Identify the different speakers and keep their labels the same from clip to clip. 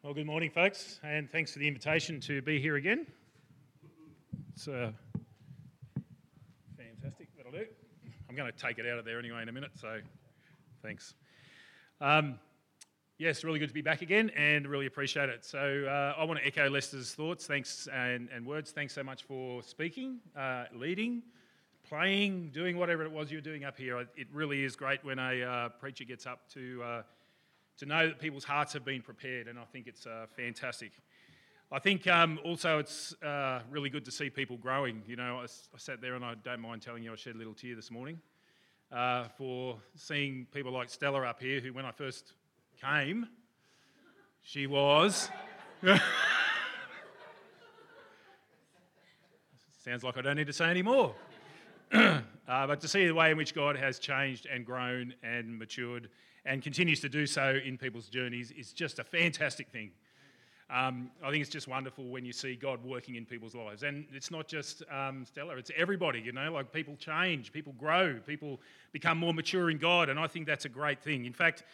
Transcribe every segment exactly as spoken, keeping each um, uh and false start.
Speaker 1: Well, good morning, folks, and thanks for the invitation to be here again. It's uh, fantastic. That'll do. I'm going to take it out of there anyway in a minute, so thanks. Um, yes, really good to be back again, and really appreciate it. So uh, I want to echo Lester's thoughts, thanks and, and words. Thanks so much for speaking, uh, leading, playing, doing whatever it was you were doing up here. It really is great when a uh, preacher gets up to uh, to know that people's hearts have been prepared, and I think it's uh, fantastic. I think um, also it's uh, really good to see people growing. You know, I, I sat there and I don't mind telling you I shed a little tear this morning uh, for seeing people like Stella up here, who when I first came, she was... Sounds like I don't need to say any more. uh, but to see the way in which God has changed and grown and matured and continues to do so in people's journeys is just a fantastic thing. Um, I think it's just wonderful when you see God working in people's lives. And it's not just um, Stella, it's everybody, you know, like people change, people grow, people become more mature in God, and I think that's a great thing. In fact,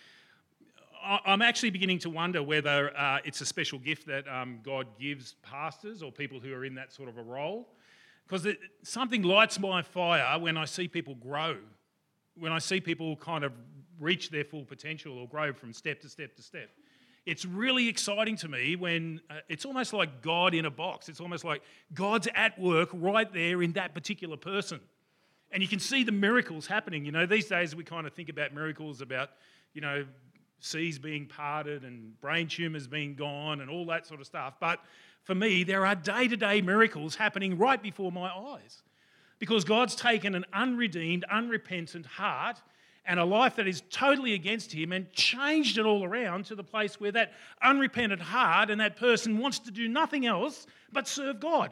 Speaker 1: I- I'm actually beginning to wonder whether uh, it's a special gift that um, God gives pastors or people who are in that sort of a role. Because something lights my fire when I see people grow, when I see people kind of reach their full potential or grow from step to step to step. It's really exciting to me when uh, it's almost like God in a box. It's almost like God's at work right there in that particular person. And you can see the miracles happening. You know, these days we kind of think about miracles about, you know, seas being parted and brain tumours being gone and all that sort of stuff. But for me, there are day-to-day miracles happening right before my eyes because God's taken an unredeemed, unrepentant heart and a life that is totally against him and changed it all around to the place where that unrepentant heart and that person wants to do nothing else but serve God.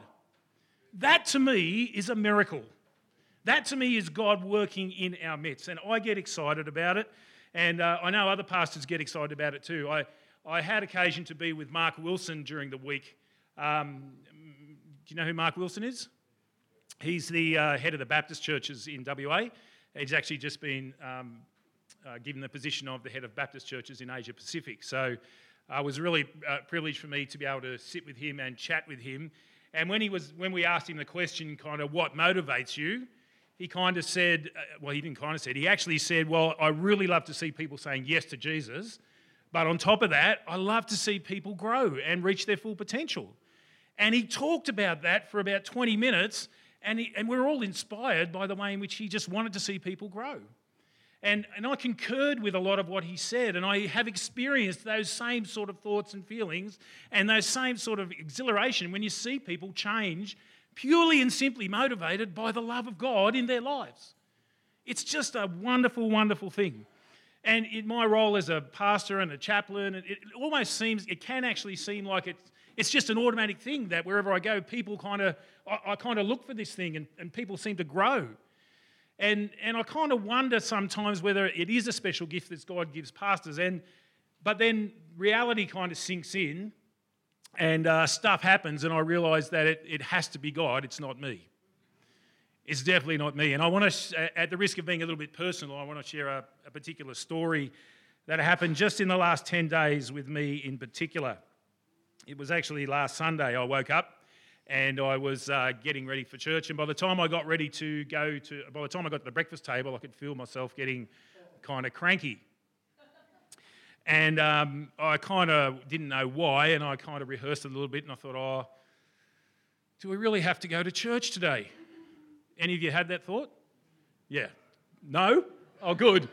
Speaker 1: That to me is a miracle. That to me is God working in our midst, and I get excited about it, and uh, I know other pastors get excited about it too. I, I had occasion to be with Mark Wilson during the week. Um, do you know who Mark Wilson is? He's the uh, head of the Baptist churches in W A. He's actually just been um, uh, given the position of the head of Baptist churches in Asia Pacific. So uh, it was really a privilege for me to be able to sit with him and chat with him. And when he was, when we asked him the question, kind of, what motivates you? He kind of said, uh, well, he didn't kind of said, he actually said, well, I really love to see people saying yes to Jesus. But on top of that, I love to see people grow and reach their full potential. And he talked about that for about twenty minutes, and, he, and we were all inspired by the way in which he just wanted to see people grow. And, and I concurred with a lot of what he said, and I have experienced those same sort of thoughts and feelings and those same sort of exhilaration when you see people change purely and simply motivated by the love of God in their lives. It's just a wonderful, wonderful thing. And in my role as a pastor and a chaplain, it, it almost seems, it can actually seem like it's, it's just an automatic thing that wherever I go, people kind of, I, I kind of look for this thing and, and people seem to grow. And and I kind of wonder sometimes whether it is a special gift that God gives pastors. And but then reality kind of sinks in and uh, stuff happens and I realise that it, it has to be God, it's not me. It's definitely not me. And I want to, at the risk of being a little bit personal, I want to share a, a particular story that happened just in the last ten days with me in particular. It was actually last Sunday I woke up and I was uh, getting ready for church. And by the time I got ready to go to, by the time I got to the breakfast table, I could feel myself getting kind of cranky. And um, I kind of didn't know why, and I kind of rehearsed it a little bit, and I thought, oh, do we really have to go to church today? Any of you had that thought? Yeah. No? Oh, good.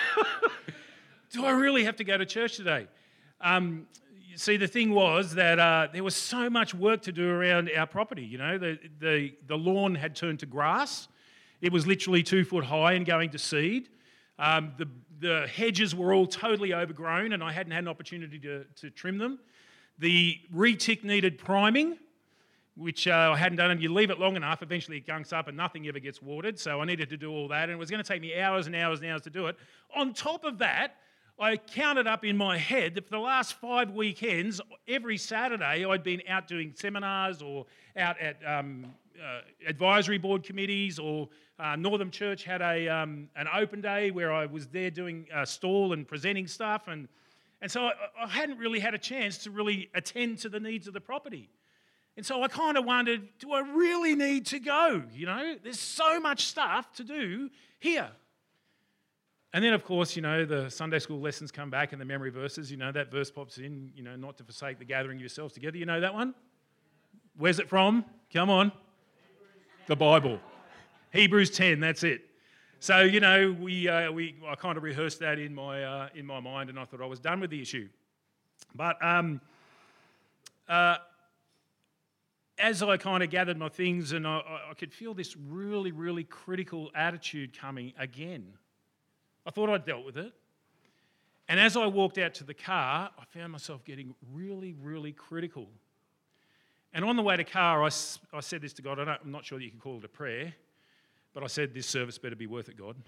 Speaker 1: Do I really have to go to church today? Um, you see, the thing was that uh, there was so much work to do around our property. You know, the, the the lawn had turned to grass. It was literally two foot high and going to seed. Um, the the hedges were all totally overgrown, and I hadn't had an opportunity to to trim them. The retic needed priming, which uh, I hadn't done, and you leave it long enough, eventually it gunks up and nothing ever gets watered, so I needed to do all that, and it was going to take me hours and hours and hours to do it. On top of that, I counted up in my head that for the last five weekends, every Saturday I'd been out doing seminars or out at um, uh, advisory board committees, or uh, Northern Church had a um, an open day where I was there doing a stall and presenting stuff, and And so I, I hadn't really had a chance to really attend to the needs of the property. And so I kind of wondered, do I really need to go? You know, there's so much stuff to do here. And then, of course, you know, the Sunday school lessons come back and the memory verses, you know, that verse pops in, you know, not to forsake the gathering of yourselves together. You know that one? Where's it from? Come on. The Bible. Hebrews ten, that's it. So, you know, we, uh, we I kind of rehearsed that in my, uh, in my mind, and I thought I was done with the issue. But um, uh, as I kind of gathered my things, and I, I could feel this really, really critical attitude coming again. I thought I'd dealt with it. And as I walked out to the car, I found myself getting really, really critical. And on the way to the car, I, I said this to God. I don't, I'm not sure that you can call it a prayer, but I said, this service better be worth it, God.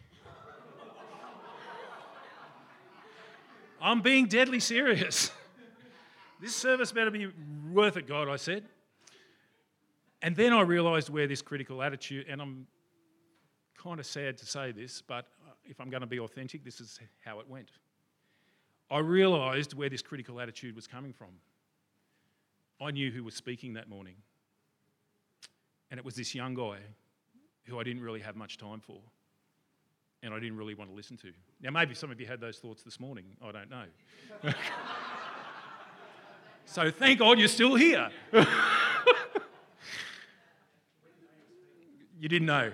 Speaker 1: I'm being deadly serious. This service better be worth it, God, I said. And then I realised where this critical attitude, and I'm kind of sad to say this, but if I'm going to be authentic, this is how it went. I realised where this critical attitude was coming from. I knew who was speaking that morning. And it was this young guy who I didn't really have much time for and I didn't really want to listen to. Now, maybe some of you had those thoughts this morning. I don't know. So thank God you're still here. You didn't know.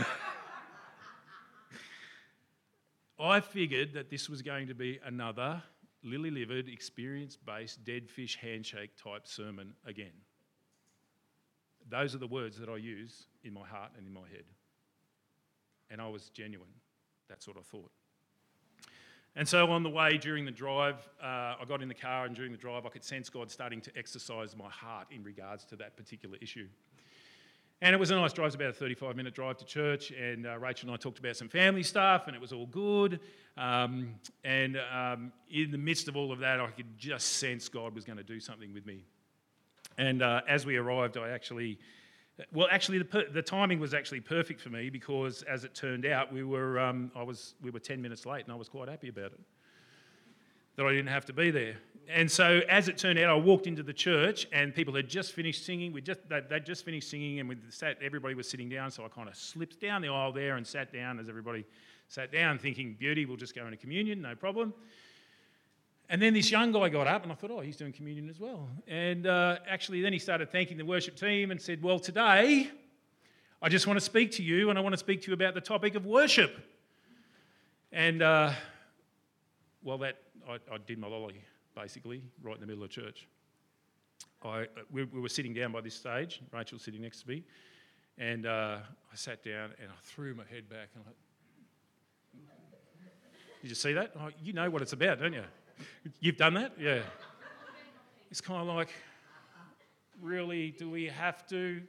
Speaker 1: I figured that this was going to be another lily-livered, experience-based, dead fish handshake type sermon again. Those are the words that I use in my heart and in my head. And I was genuine. That's what I thought. And so on the way during the drive, uh, I got in the car, and during the drive I could sense God starting to exercise my heart in regards to that particular issue. And it was a nice drive. It was about a thirty-five minute drive to church, and uh, Rachel and I talked about some family stuff, and it was all good. Um, and um, in the midst of all of that, I could just sense God was going to do something with me. And uh, as we arrived, I actually, well, actually, the, per- the timing was actually perfect for me, because as it turned out, we were um, I was we were ten minutes late, and I was quite happy about it, that I didn't have to be there. And so, as it turned out, I walked into the church, and people had just finished singing. We just they would just finished singing, and we sat. Everybody was sitting down, so I kind of slipped down the aisle there and sat down as everybody sat down, thinking, "Beauty, we'll just go into communion, no problem." And then this young guy got up, and I thought, "Oh, he's doing communion as well." And uh, actually, then he started thanking the worship team and said, "Well, today, I just want to speak to you, and I want to speak to you about the topic of worship." And uh, well, that I, I did my lolly. Basically, right in the middle of church. I, we, we were sitting down by this stage, Rachel was sitting next to me, and uh, I sat down and I threw my head back and I... Did you see that? Oh, you know what it's about, don't you? You've done that? Yeah. It's kind of like, really, do we have to?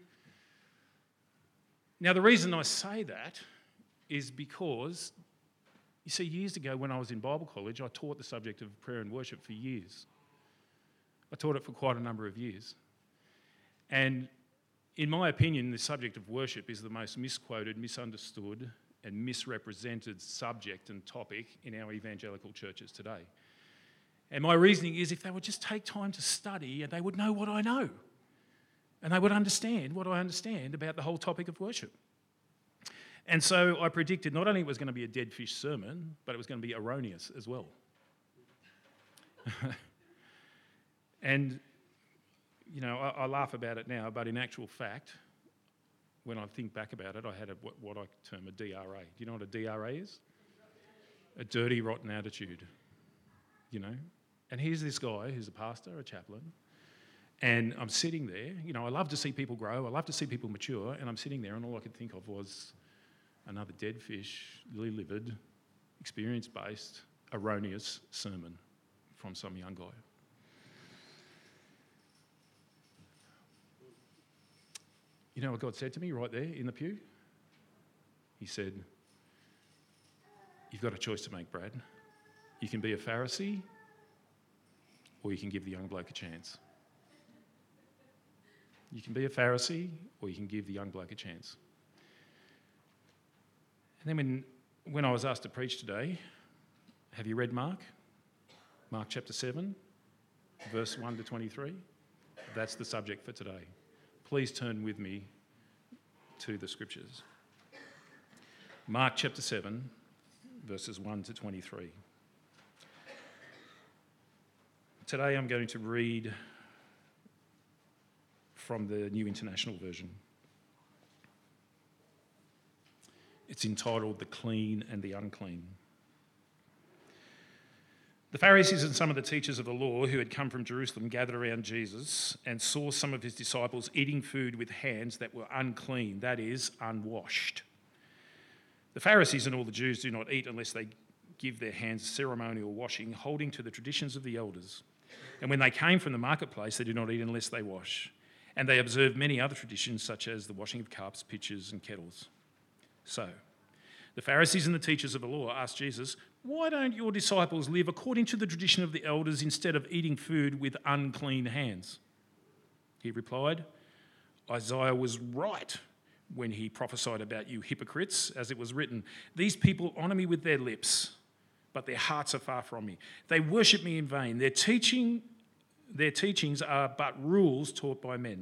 Speaker 1: Now, the reason I say that is because, you see, years ago when I was in Bible college, I taught the subject of prayer and worship for years. I taught it for quite a number of years. And in my opinion, the subject of worship is the most misquoted, misunderstood, and misrepresented subject and topic in our evangelical churches today. And my reasoning is, if they would just take time to study, they would know what I know. And they would understand what I understand about the whole topic of worship. And so I predicted not only it was going to be a dead fish sermon, but it was going to be erroneous as well. And, you know, I, I laugh about it now, but in actual fact, when I think back about it, I had a, what, what I term a D R A. Do you know what a D R A is? A dirty, rotten attitude, you know. And here's this guy who's a pastor, a chaplain, and I'm sitting there. You know, I love to see people grow. I love to see people mature, and I'm sitting there, and all I could think of was another dead fish, lily-livered, experience-based, erroneous sermon from some young guy. You know what God said to me right there in the pew? He said, "You've got a choice to make, Brad. You can be a Pharisee, or you can give the young bloke a chance. You can be a Pharisee, or you can give the young bloke a chance." And then when, when I was asked to preach today, have you read Mark? Mark chapter seven, verse one to twenty-three. That's the subject for today. Please turn with me to the scriptures. Mark chapter seven, verses one to twenty-three. Today I'm going to read from the New International Version. It's entitled The Clean and the Unclean. The Pharisees and some of the teachers of the law who had come from Jerusalem gathered around Jesus and saw some of his disciples eating food with hands that were unclean, that is, unwashed. The Pharisees and all the Jews do not eat unless they give their hands ceremonial washing, holding to the traditions of the elders. And when they came from the marketplace, they do not eat unless they wash. And they observe many other traditions, such as the washing of cups, pitchers, and kettles. So, the Pharisees and the teachers of the law asked Jesus, "Why don't your disciples live according to the tradition of the elders instead of eating food with unclean hands?" He replied, "Isaiah was right when he prophesied about you hypocrites, as it was written, 'These people honour me with their lips, but their hearts are far from me. They worship me in vain. Their teaching, their teachings are but rules taught by men.'"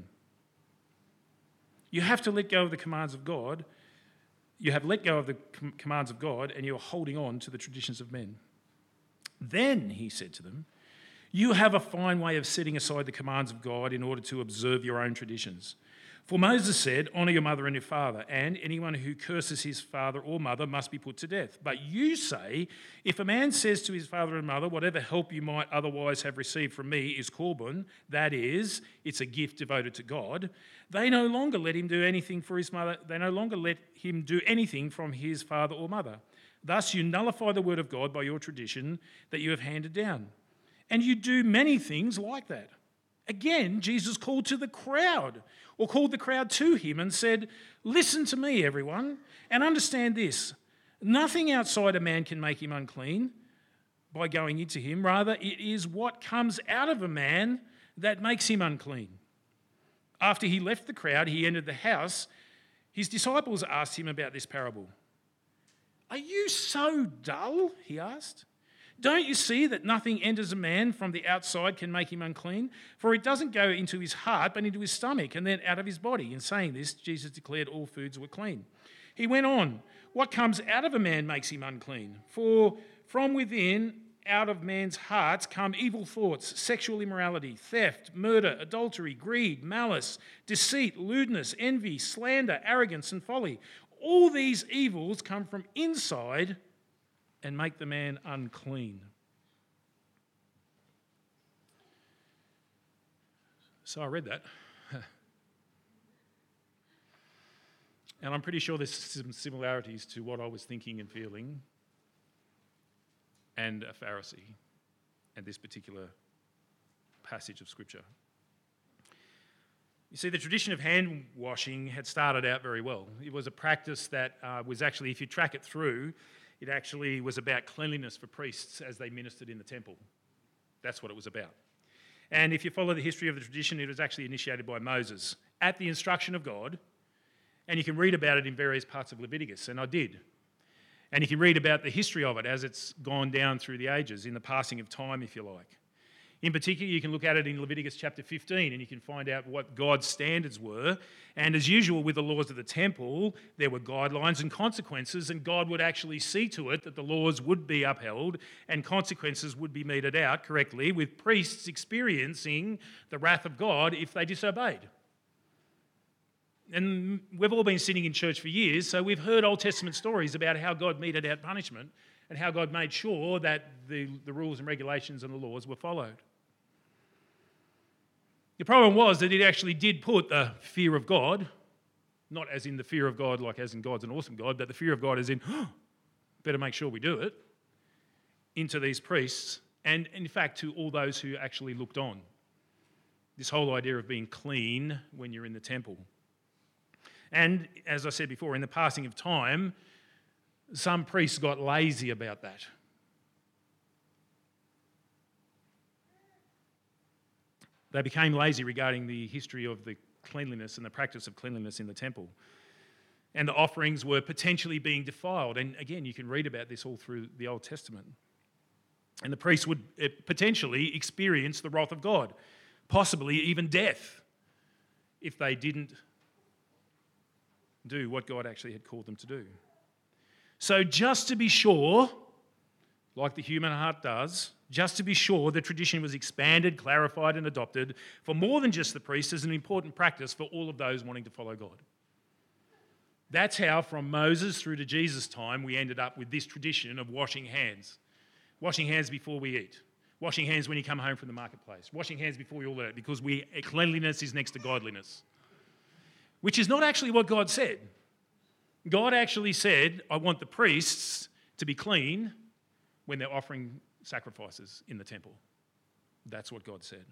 Speaker 1: You have to let go of the commands of God. You have let go of the com- commands of God and you're holding on to the traditions of men. Then, he said to them, you have a fine way of setting aside the commands of God in order to observe your own traditions. For Moses said, honour your mother and your father, and anyone who curses his father or mother must be put to death. But you say, if a man says to his father and mother, whatever help you might otherwise have received from me is korban, that is, it's a gift devoted to God, they no longer let him do anything for his mother, they no longer let him do anything from his father or mother. Thus you nullify the word of God by your tradition that you have handed down. And you do many things like that. Again, Jesus called to the crowd, or called the crowd to him and said, listen to me, everyone, and understand this. Nothing outside a man can make him unclean by going into him. Rather, it is what comes out of a man that makes him unclean. After he left the crowd, he entered the house. His disciples asked him about this parable. Are you so dull? He asked. Don't you see that nothing enters a man from the outside can make him unclean? For it doesn't go into his heart, but into his stomach and then out of his body. In saying this, Jesus declared all foods were clean. He went on, what comes out of a man makes him unclean. For from within, out of man's hearts come evil thoughts, sexual immorality, theft, murder, adultery, greed, malice, deceit, lewdness, envy, slander, arrogance, and folly. All these evils come from inside and make the man unclean. So I read that. And I'm pretty sure there's some similarities to what I was thinking and feeling and a Pharisee and this particular passage of Scripture. You see, the tradition of hand washing had started out very well. It was a practice that uh, was actually, if you track it through, it actually was about cleanliness for priests as they ministered in the temple. That's what it was about. And if you follow the history of the tradition, it was actually initiated by Moses at the instruction of God. And you can read about it in various parts of Leviticus, and I did. And you can read about the history of it as it's gone down through the ages, in the passing of time, if you like. In particular, you can look at it in Leviticus chapter fifteen and you can find out what God's standards were. And as usual with the laws of the temple, there were guidelines and consequences, and God would actually see to it that the laws would be upheld and consequences would be meted out correctly, with priests experiencing the wrath of God if they disobeyed. And we've all been sitting in church for years, so we've heard Old Testament stories about how God meted out punishment and how God made sure that the, the rules and regulations and the laws were followed. The problem was that it actually did put the fear of God, not as in the fear of God like as in God's an awesome God, but the fear of God as in, oh, better make sure we do it, into these priests and, in fact, to all those who actually looked on. This whole idea of being clean when you're in the temple. And, as I said before, in the passing of time, some priests got lazy about that. They became lazy regarding the history of the cleanliness and the practice of cleanliness in the temple. And the offerings were potentially being defiled. And again, you can read about this all through the Old Testament. And the priests would uh, potentially experience the wrath of God, possibly even death, if they didn't do what God actually had called them to do. So just to be sure, like the human heart does, just to be sure, the tradition was expanded, clarified, and adopted for more than just the priests as an important practice for all of those wanting to follow God. That's how, from Moses through to Jesus' time, we ended up with this tradition of washing hands. Washing hands before we eat. Washing hands when you come home from the marketplace. Washing hands before you all eat, because we, cleanliness is next to godliness. Which is not actually what God said. God actually said, I want the priests to be clean when they're offering sacrifices in the temple. That's what God said.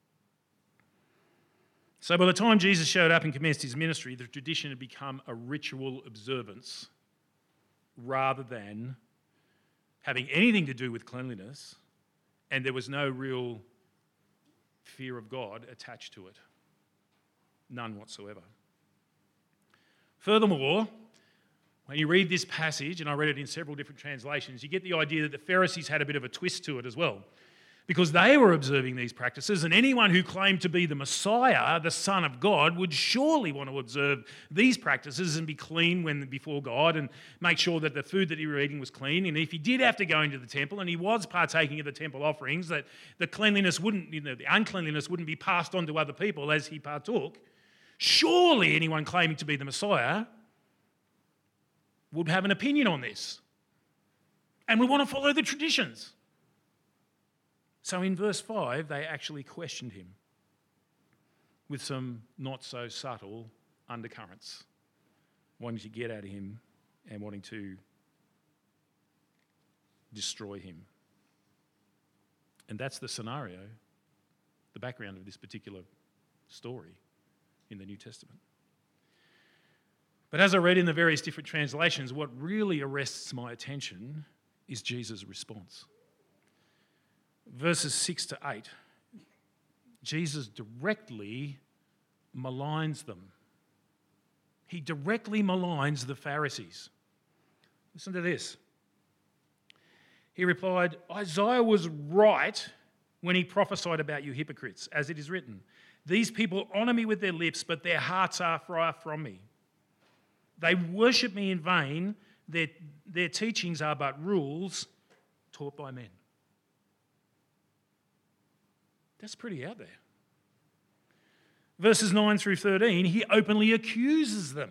Speaker 1: So by the time Jesus showed up and commenced his ministry, the tradition had become a ritual observance rather than having anything to do with cleanliness, and there was no real fear of God attached to it. None whatsoever. Furthermore, when you read this passage, and I read it in several different translations, you get the idea that the Pharisees had a bit of a twist to it as well, because they were observing these practices, and anyone who claimed to be the Messiah, the Son of God, would surely want to observe these practices and be clean when before God and make sure that the food that he was eating was clean. And if he did have to go into the temple and he was partaking of the temple offerings, that the cleanliness wouldn't, you know, the uncleanliness wouldn't be passed on to other people as he partook. Surely anyone claiming to be the Messiah would have an opinion on this and would want to follow the traditions. So in verse five, they actually questioned him with some not so subtle undercurrents, wanting to get at him and wanting to destroy him. And that's the scenario, the background of this particular story in the New Testament. But as I read in the various different translations, what really arrests my attention is Jesus' response. Verses six to eight, Jesus directly maligns them. He directly maligns the Pharisees. Listen to this. He replied, Isaiah was right when he prophesied about you hypocrites, as it is written, these people honour me with their lips, but their hearts are far from me. They worship me in vain. Their, their teachings are but rules taught by men. That's pretty out there. Verses nine through thirteen, he openly accuses them.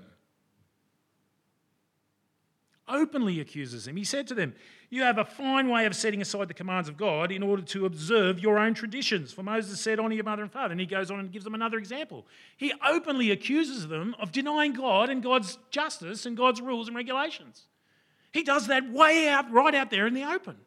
Speaker 1: Openly accuses them. He said to them, you have a fine way of setting aside the commands of God in order to observe your own traditions. For Moses said, honour your mother and father. And he goes on and gives them another example. He openly accuses them of denying God and God's justice and God's rules and regulations. He does that way out, right out there in the open.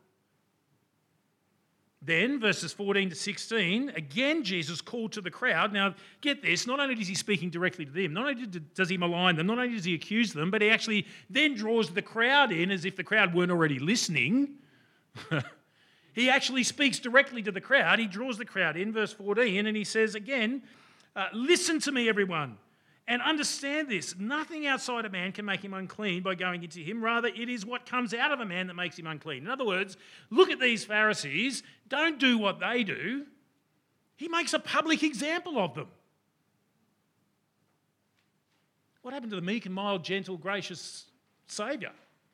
Speaker 1: Then, verses fourteen to sixteen, again Jesus called to the crowd. Now, get this, not only is he speaking directly to them, not only does he malign them, not only does he accuse them, but he actually then draws the crowd in as if the crowd weren't already listening. He actually speaks directly to the crowd. He draws the crowd in, verse fourteen, and he says again, uh, listen to me, everyone, and understand this. Nothing outside a man can make him unclean by going into him. Rather, it is what comes out of a man that makes him unclean. In other words, look at these Pharisees. Don't do what they do. He makes a public example of them. What happened to the meek and mild, gentle, gracious Saviour?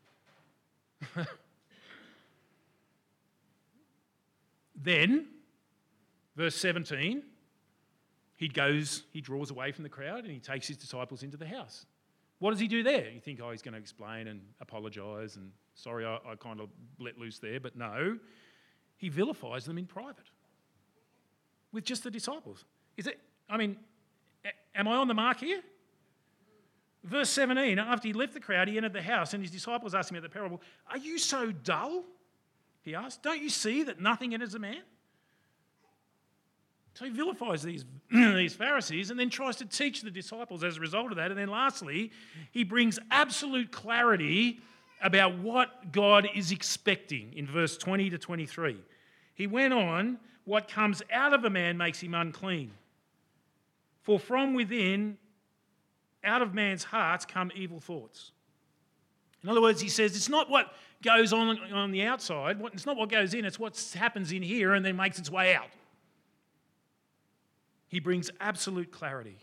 Speaker 1: Then, verse seventeen, he goes, he draws away from the crowd and he takes his disciples into the house. What does he do there? You think, oh, he's going to explain and apologise and sorry, I, I kind of let loose there. But no, he vilifies them in private with just the disciples. Is it, I mean, a- am I on the mark here? Verse seventeen, after he left the crowd, he entered the house and his disciples asked him about the parable. Are you so dull? He asked. Don't you see that nothing enters a man? So he vilifies these, these Pharisees and then tries to teach the disciples as a result of that. And then lastly, he brings absolute clarity about what God is expecting in verse twenty to twenty-three. He went on, what comes out of a man makes him unclean. For from within, out of man's hearts come evil thoughts. In other words, he says it's not what goes on on the outside, it's not what goes in, it's what happens in here and then makes its way out. He brings absolute clarity.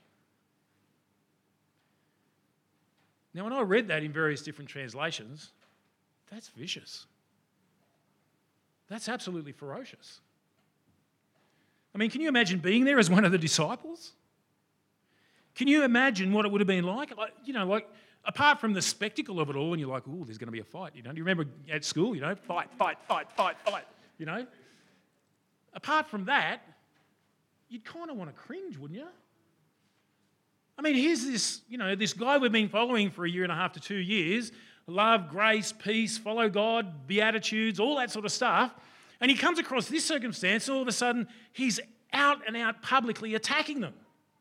Speaker 1: Now, when I read that in various different translations, that's vicious. That's absolutely ferocious. I mean, can you imagine being there as one of the disciples? Can you imagine what it would have been like? Like, you know, like, apart from the spectacle of it all, and you're like, oh, there's going to be a fight, you know? Do you remember at school, you know, fight, fight, fight, fight, fight, you know? Apart from that, you'd kind of want to cringe, wouldn't you? I mean, here's this, you know, this guy we've been following for a year and a half to two years, love, grace, peace, follow God, beatitudes, all that sort of stuff, and he comes across this circumstance, and all of a sudden, he's out and out publicly attacking them.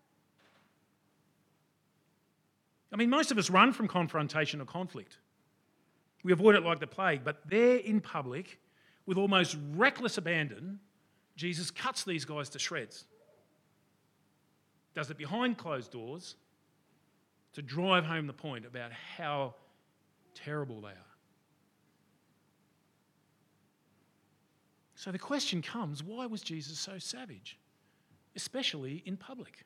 Speaker 1: I mean, most of us run from confrontation or conflict. We avoid it like the plague, but there in public, with almost reckless abandon, Jesus cuts these guys to shreds. Does it behind closed doors to drive home the point about how terrible they are. So the question comes, why was Jesus so savage, especially in public?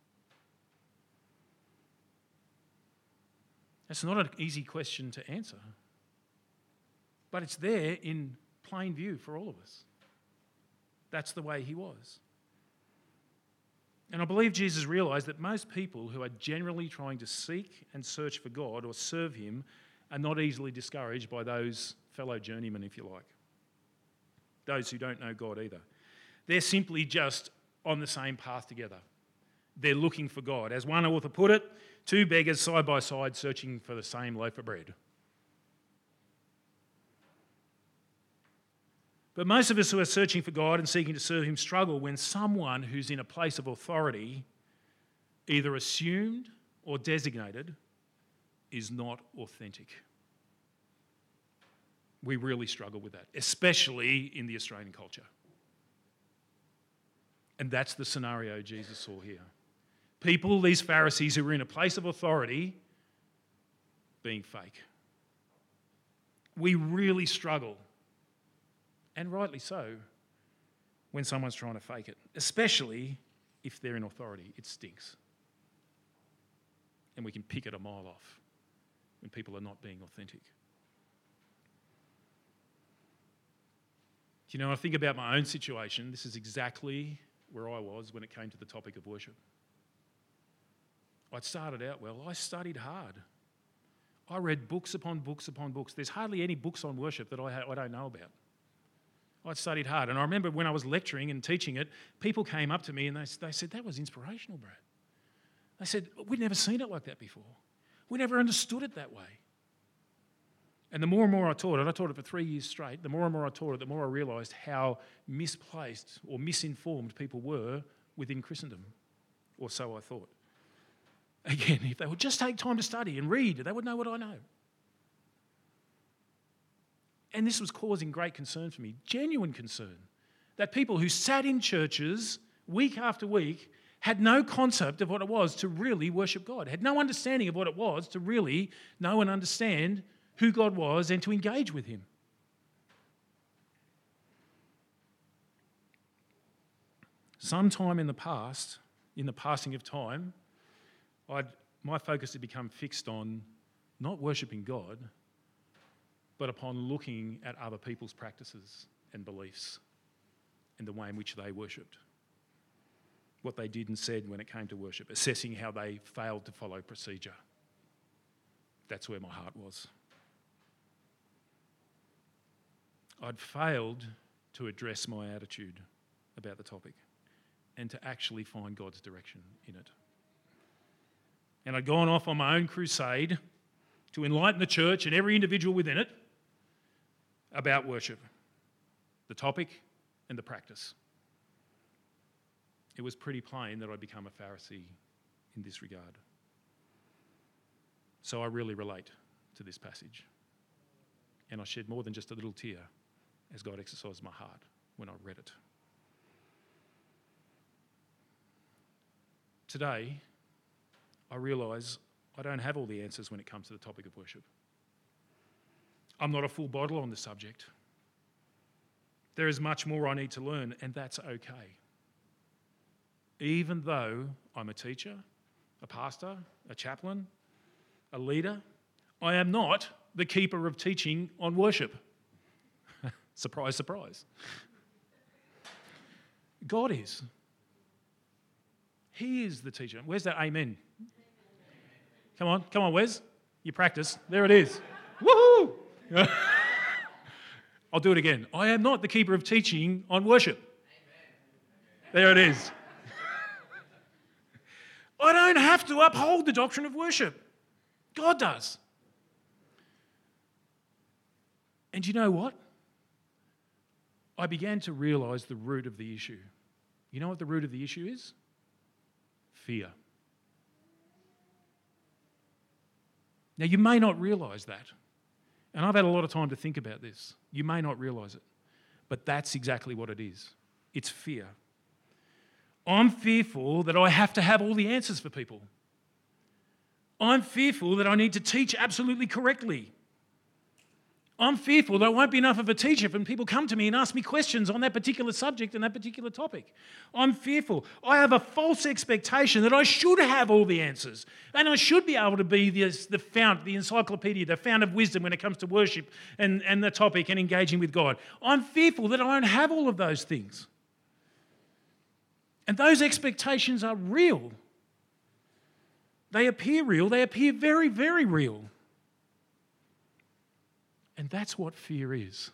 Speaker 1: That's not an easy question to answer, but it's there in plain view for all of us. That's the way he was. And I believe Jesus realised that most people who are generally trying to seek and search for God or serve him are not easily discouraged by those fellow journeymen, if you like, those who don't know God either. They're simply just on the same path together. They're looking for God. As one author put it, two beggars side by side searching for the same loaf of bread. But most of us who are searching for God and seeking to serve him struggle when someone who's in a place of authority, either assumed or designated, is not authentic. We really struggle with that, especially in the Australian culture. And that's the scenario Jesus saw here. People, these Pharisees who were in a place of authority, being fake. We really struggle, and rightly so, when someone's trying to fake it, especially if they're in authority. It stinks. And we can pick it a mile off when people are not being authentic. You know, I think about my own situation. This is exactly where I was when it came to the topic of worship. I'd started out well. I studied hard. I read books upon books upon books. There's hardly any books on worship that I, ha- I don't know about. I'd studied hard. And I remember when I was lecturing and teaching it, people came up to me and they, they said, that was inspirational, Brad. They said, we'd never seen it like that before. We never understood it that way. And the more and more I taught it, I taught it for three years straight, the more and more I taught it, the more I realised how misplaced or misinformed people were within Christendom, or so I thought. Again, if they would just take time to study and read, they would know what I know. And this was causing great concern for me, genuine concern, that people who sat in churches week after week had no concept of what it was to really worship God, had no understanding of what it was to really know and understand who God was and to engage with him. Sometime in the past, in the passing of time, I'd, my focus had become fixed on not worshipping God, but upon looking at other people's practices and beliefs and the way in which they worshipped, what they did and said when it came to worship, assessing how they failed to follow procedure. That's where my heart was. I'd failed to address my attitude about the topic and to actually find God's direction in it. And I'd gone off on my own crusade to enlighten the church and every individual within it about worship, the topic and the practice. It was pretty plain that I'd become a Pharisee in this regard. So I really relate to this passage. And I shed more than just a little tear as God exercised my heart when I read it. Today, I realise I don't have all the answers when it comes to the topic of worship. I'm not a full bottle on the subject. There is much more I need to learn, and that's okay. Even though I'm a teacher, a pastor, a chaplain, a leader, I am not the keeper of teaching on worship. Surprise, surprise. God is. He is the teacher. Where's that amen? Come on, come on, Wes. You practice. There it is. Woohoo! I'll do it again. I am not the keeper of teaching on worship. There it is. I don't have to uphold the doctrine of worship. God does. And you know what? I began to realise the root of the issue. You know what the root of the issue is? Fear. Now, you may not realise that. And I've had a lot of time to think about this. You may not realise it. But that's exactly what it is. It's fear. I'm fearful that I have to have all the answers for people. I'm fearful that I need to teach absolutely correctly. I'm fearful that I won't be enough of a teacher when people come to me and ask me questions on that particular subject and that particular topic. I'm fearful. I have a false expectation that I should have all the answers and I should be able to be the, the fount, the encyclopedia, the fount of wisdom when it comes to worship and, and the topic and engaging with God. I'm fearful that I don't have all of those things. And those expectations are real. They appear real. They appear very, very real. And that's what fear is.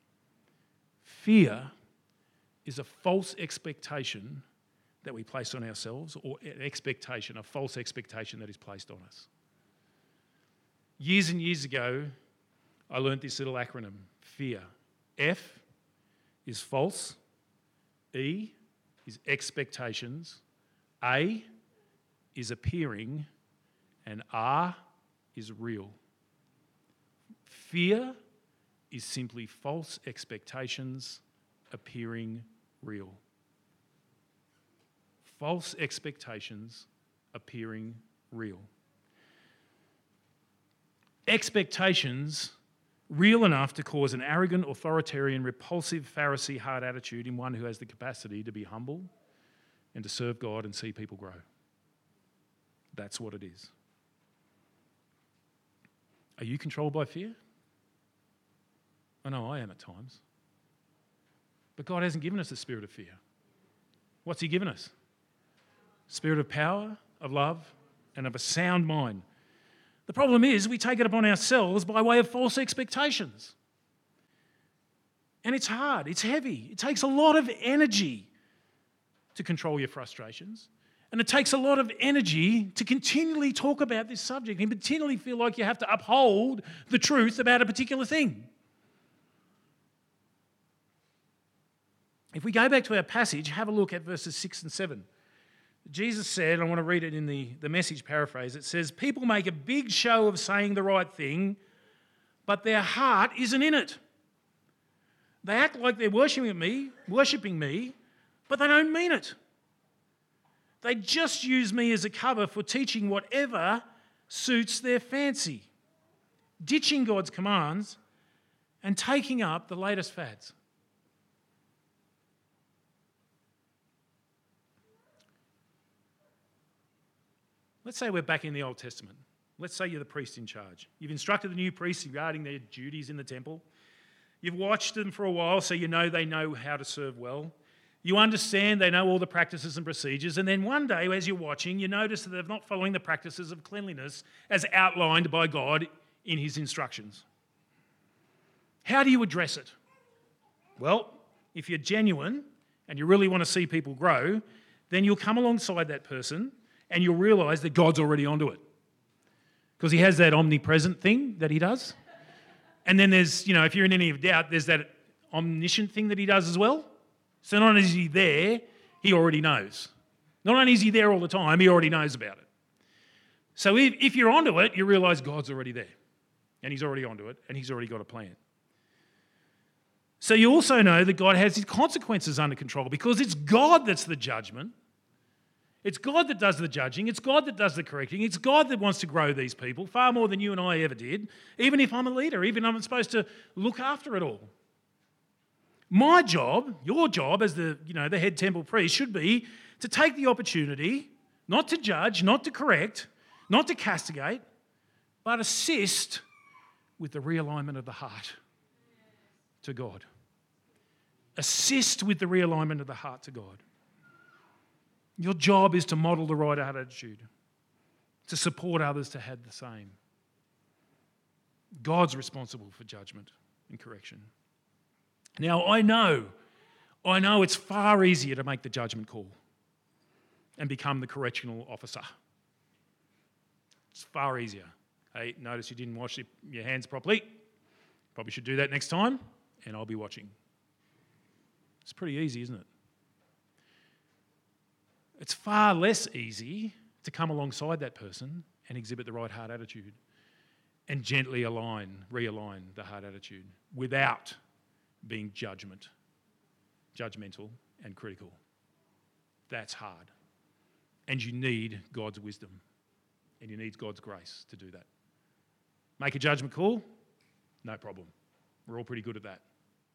Speaker 1: Fear is a false expectation that we place on ourselves, or an expectation, a false expectation that is placed on us. Years and years ago, I learnt this little acronym, FEAR. F is false, E is expectations, A is appearing, and R is real. Fear is simply false expectations appearing real. False expectations appearing real. Expectations real enough to cause an arrogant, authoritarian, repulsive Pharisee heart attitude in one who has the capacity to be humble and to serve God and see people grow. That's what it is. Are you controlled by fear? I know I am at times. But God hasn't given us a spirit of fear. What's He given us? Spirit of power, of love, and of a sound mind. The problem is we take it upon ourselves by way of false expectations. And it's hard, it's heavy. It takes a lot of energy to control your frustrations. And it takes a lot of energy to continually talk about this subject and continually feel like you have to uphold the truth about a particular thing. If we go back to our passage, have a look at verses six and seven. Jesus said, I want to read it in the, the Message paraphrase, it says, people make a big show of saying the right thing, but their heart isn't in it. They act like they're worshiping me, worshiping me, but they don't mean it. They just use me as a cover for teaching whatever suits their fancy, ditching God's commands and taking up the latest fads. Let's say we're back in the Old Testament. Let's say you're the priest in charge. You've instructed the new priests regarding their duties in the temple. You've watched them for a while so you know they know how to serve well. You understand they know all the practices and procedures. And then one day, as you're watching, you notice that they're not following the practices of cleanliness as outlined by God in His instructions. How do you address it? Well, if you're genuine and you really want to see people grow, then you'll come alongside that person and you'll realise that God's already onto it. Because He has that omnipresent thing that He does. And then there's, you know, if you're in any doubt, there's that omniscient thing that He does as well. So not only is He there, He already knows. Not only is He there all the time, He already knows about it. So if, if you're onto it, you realise God's already there. And He's already onto it, and He's already got a plan. So you also know that God has His consequences under control because it's God that's the judgment. It's God that does the judging. It's God that does the correcting. It's God that wants to grow these people far more than you and I ever did, even if I'm a leader, even if I'm supposed to look after it all. My job, your job as the, you know, the head temple priest should be to take the opportunity, not to judge, not to correct, not to castigate, but assist with the realignment of the heart to God. Assist with the realignment of the heart to God. Your job is to model the right attitude, to support others to have the same. God's responsible for judgment and correction. Now, I know, I know it's far easier to make the judgment call and become the correctional officer. It's far easier. Hey, notice you didn't wash your hands properly. Probably should do that next time, and I'll be watching. It's pretty easy, isn't it? It's far less easy to come alongside that person and exhibit the right heart attitude and gently align, realign the heart attitude without being judgment, judgmental and critical. That's hard. And you need God's wisdom and you need God's grace to do that. Make a judgment call? No problem. We're all pretty good at that.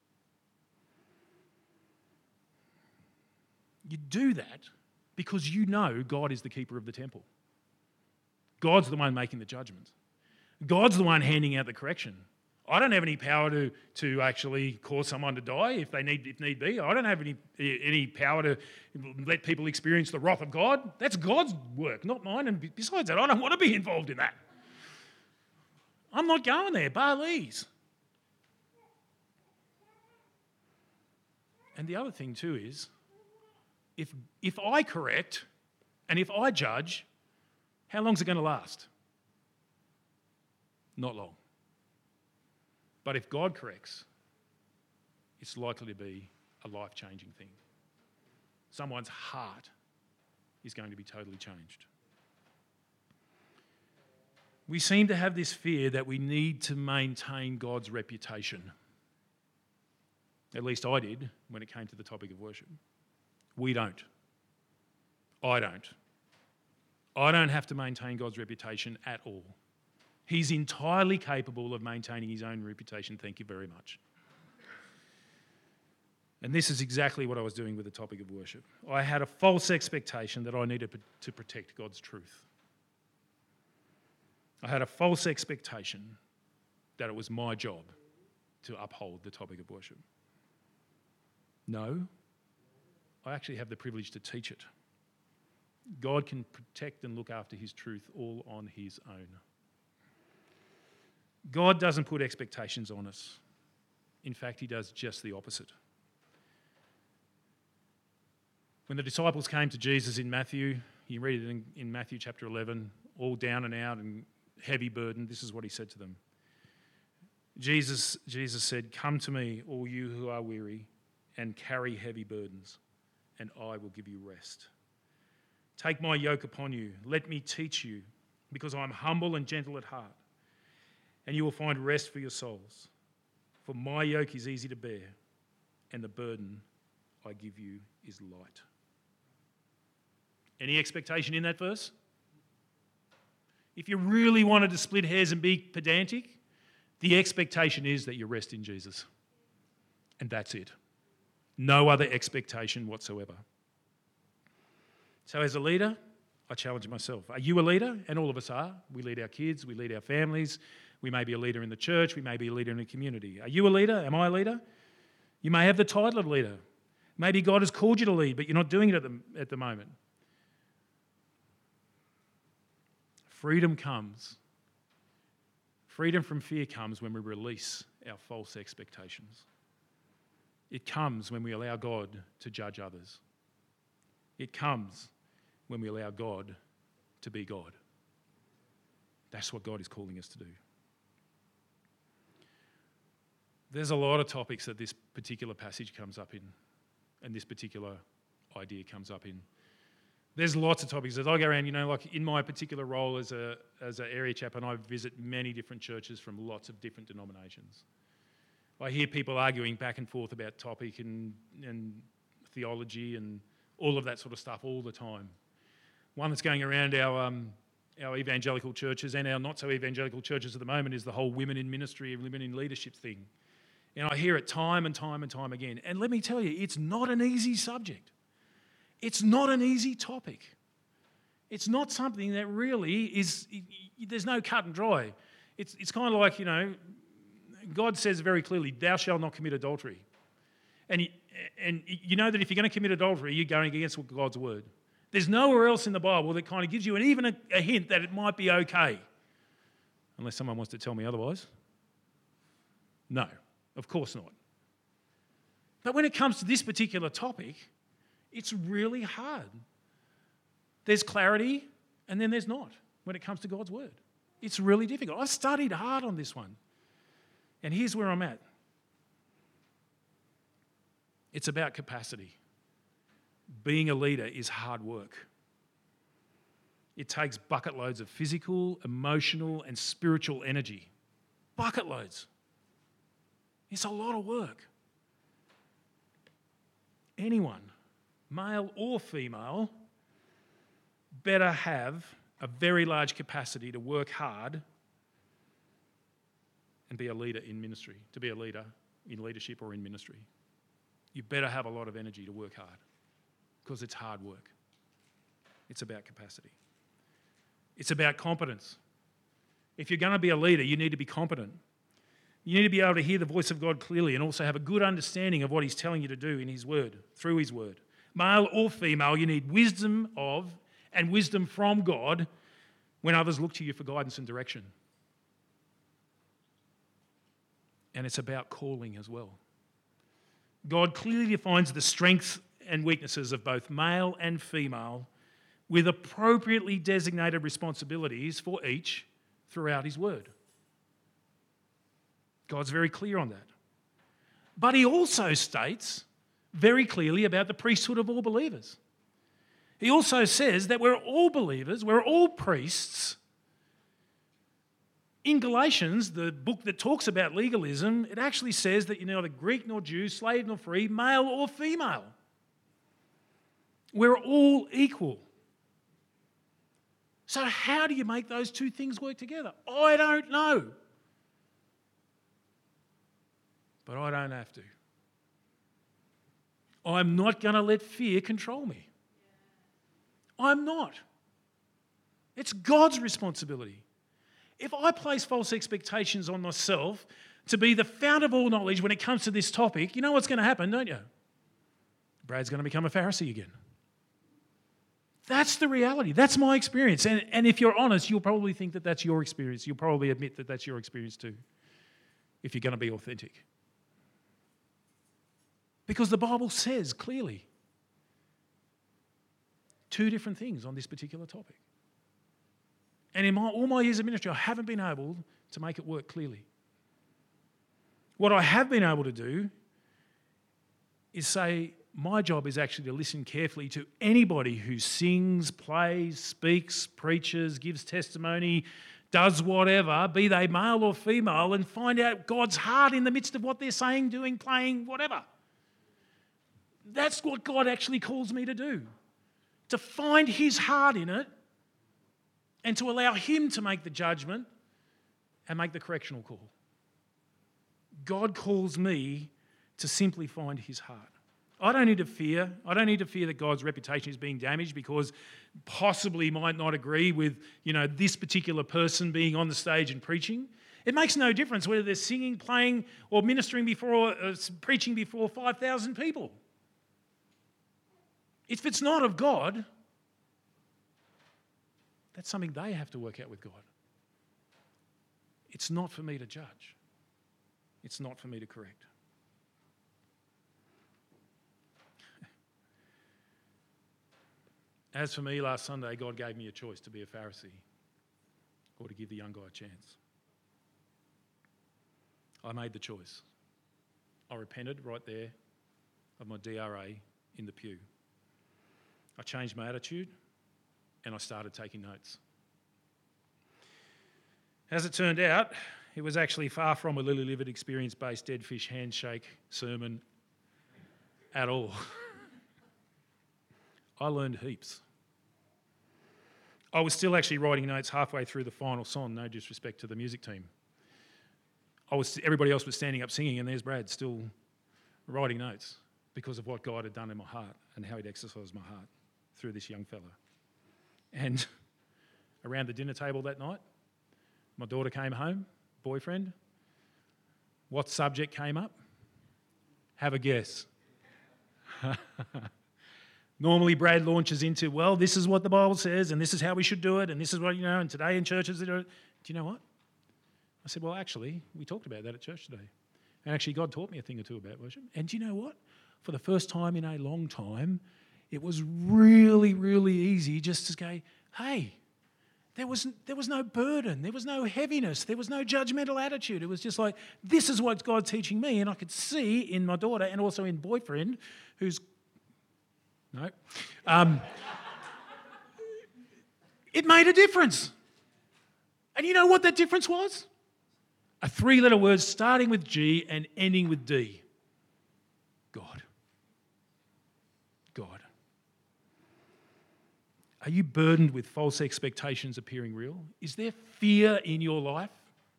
Speaker 1: You do that because you know God is the keeper of the temple. God's the one making the judgment. God's the one handing out the correction. I don't have any power to, to actually cause someone to die if they need if need be. I don't have any any power to let people experience the wrath of God. That's God's work, not mine. And besides that, I don't want to be involved in that. I'm not going there, Barleys. And the other thing too is, If, if I correct and if I judge, how long is it going to last? Not long. But if God corrects, it's likely to be a life-changing thing. Someone's heart is going to be totally changed. We seem to have this fear that we need to maintain God's reputation. At least I did when it came to the topic of worship. We don't. I don't. I don't have to maintain God's reputation at all. He's entirely capable of maintaining his own reputation. Thank you very much. And this is exactly what I was doing with the topic of worship. I had a false expectation that I needed to protect God's truth. I had a false expectation that it was my job to uphold the topic of worship. No. I actually have the privilege to teach it. God can protect and look after his truth all on his own. God doesn't put expectations on us. In fact, he does just the opposite. When the disciples came to Jesus in Matthew, you read it in, in Matthew chapter eleven, all down and out and heavy burden, this is what he said to them. Jesus, Jesus said, "Come to me, all you who are weary and carry heavy burdens, and I will give you rest. Take my yoke upon you. Let me teach you, because I am humble and gentle at heart, and you will find rest for your souls. For my yoke is easy to bear, and the burden I give you is light." Any expectation in that verse? If you really wanted to split hairs and be pedantic, the expectation is that you rest in Jesus. And that's it. No other expectation whatsoever. So as a leader, I challenge myself. Are you a leader? And all of us are. We lead our kids, we lead our families. We may be a leader in the church, we may be a leader in the community. Are you a leader? Am I a leader? You may have the title of leader. Maybe God has called you to lead, but you're not doing it at the, at the moment. Freedom comes. Freedom from fear comes when we release our false expectations. It comes when we allow God to judge others. It comes when we allow God to be God. That's what God is calling us to do. There's a lot of topics that this particular passage comes up in, and this particular idea comes up in. There's lots of topics. As I go around, you know, like in my particular role as a as an area chaplain, I visit many different churches from lots of different denominations. I hear people arguing back and forth about topic and, and theology and all of that sort of stuff all the time. One that's going around our um, our evangelical churches and our not-so-evangelical churches at the moment is the whole women in ministry and women in leadership thing. And I hear it time and time and time again. And let me tell you, it's not an easy subject. It's not an easy topic. It's not something that really is, there's no cut and dry. It's, it's kind of like, you know, God says very clearly, thou shalt not commit adultery. And you, and you know that if you're going to commit adultery, you're going against God's word. There's nowhere else in the Bible that kind of gives you an, even a, a hint that it might be okay. Unless someone wants to tell me otherwise. No, of course not. But when it comes to this particular topic, it's really hard. There's clarity and then there's not when it comes to God's word. It's really difficult. I've studied hard on this one. And here's where I'm at. It's about capacity. Being a leader is hard work. It takes bucket loads of physical, emotional, and spiritual energy. Bucket loads. It's a lot of work. Anyone, male or female, better have a very large capacity to work hard and be a leader in ministry, to be a leader in leadership or in ministry. You better have a lot of energy to work hard because it's hard work. It's about capacity. It's about competence. If you're going to be a leader, you need to be competent. You need to be able to hear the voice of God clearly and also have a good understanding of what he's telling you to do in his word, through his word. Male or female, you need wisdom of and wisdom from God when others look to you for guidance and direction. And it's about calling as well. God clearly defines the strengths and weaknesses of both male and female with appropriately designated responsibilities for each throughout his word. God's very clear on that. But he also states very clearly about the priesthood of all believers. He also says that we're all believers, we're all priests. In Galatians, the book that talks about legalism, it actually says that you're neither Greek nor Jew, slave nor free, male or female. We're all equal. So how do you make those two things work together? I don't know. But I don't have to. I'm not going to let fear control me. I'm not. It's God's responsibility. If I place false expectations on myself to be the fount of all knowledge when it comes to this topic, you know what's going to happen, don't you? Brad's going to become a Pharisee again. That's the reality. That's my experience. And, and if you're honest, you'll probably think that that's your experience. You'll probably admit that that's your experience too, if you're going to be authentic. Because the Bible says clearly two different things on this particular topic. And in my, all my years of ministry, I haven't been able to make it work clearly. What I have been able to do is say, my job is actually to listen carefully to anybody who sings, plays, speaks, preaches, gives testimony, does whatever, be they male or female, and find out God's heart in the midst of what they're saying, doing, playing, whatever. That's what God actually calls me to do. To find his heart in it and to allow him to make the judgment and make the correctional call. God calls me to simply find his heart. I don't need to fear. I don't need to fear that God's reputation is being damaged because possibly might not agree with, you know, this particular person being on the stage and preaching. It makes no difference whether they're singing, playing, or ministering before, uh, preaching before five thousand people. If it's not of God, that's something they have to work out with God. It's not for me to judge. It's not for me to correct. As for me, last Sunday, God gave me a choice to be a Pharisee or to give the young guy a chance. I made the choice. I repented right there of my D R A in the pew. I changed my attitude and I started taking notes. As it turned out, it was actually far from a Lily Livered experience-based dead fish handshake sermon at all. I learned heaps. I was still actually writing notes halfway through the final song, no disrespect to the music team. I was, everybody else was standing up singing, and there's Brad still writing notes because of what God had done in my heart and how he'd exercised my heart through this young fella. And around the dinner table that night, my daughter came home, boyfriend. What subject came up? Have a guess. Normally Brad launches into, well, this is what the Bible says, and this is how we should do it, and this is what, you know, and today in churches they do it. Do you know what? I said, well, actually, we talked about that at church today. And actually, God taught me a thing or two about worship. And do you know what? For the first time in a long time, it was really, really easy just to go, hey, there was, there was no burden. There was no heaviness. There was no judgmental attitude. It was just like, this is what God's teaching me. And I could see in my daughter and also in boyfriend, who's, no, um, it made a difference. And you know what that difference was? A three-letter word starting with G and ending with D. God. God. Are you burdened with false expectations appearing real? Is there fear in your life?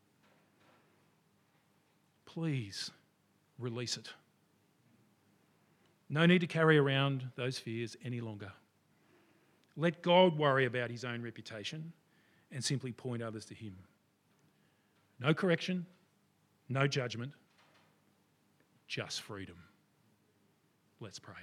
Speaker 1: Please release it. No need to carry around those fears any longer. Let God worry about his own reputation and simply point others to him. No correction, no judgment, just freedom. Let's pray.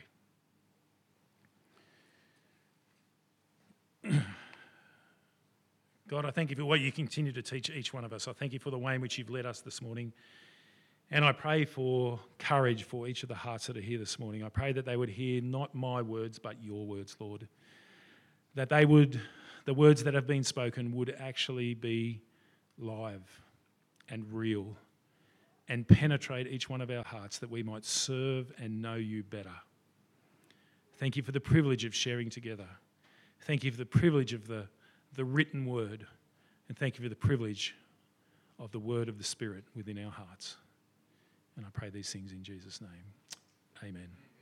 Speaker 1: God, I thank you for what you continue to teach each one of us. I thank you for the way in which you've led us this morning. And I pray for courage for each of the hearts that are here this morning. I pray that they would hear not my words, but your words, Lord. That they would, the words that have been spoken would actually be live and real and penetrate each one of our hearts that we might serve and know you better. Thank you for the privilege of sharing together. Thank you for the privilege of the, the written word. And thank you for the privilege of the word of the Spirit within our hearts. And I pray these things in Jesus' name. Amen.